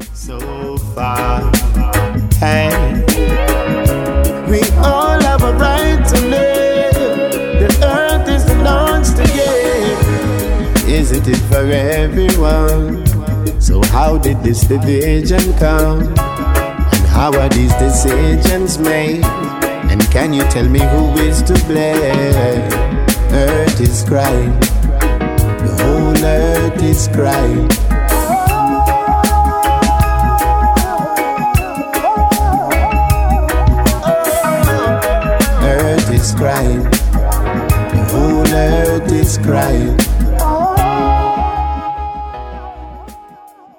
so far. Hey, we all have a right to live. The earth is the Lord's to give. Isn't it for everyone? So how did this division come? And how are these decisions made? And can you tell me who is to blame? Earth is crying. The whole earth is crying. Earth is crying. The whole earth is crying.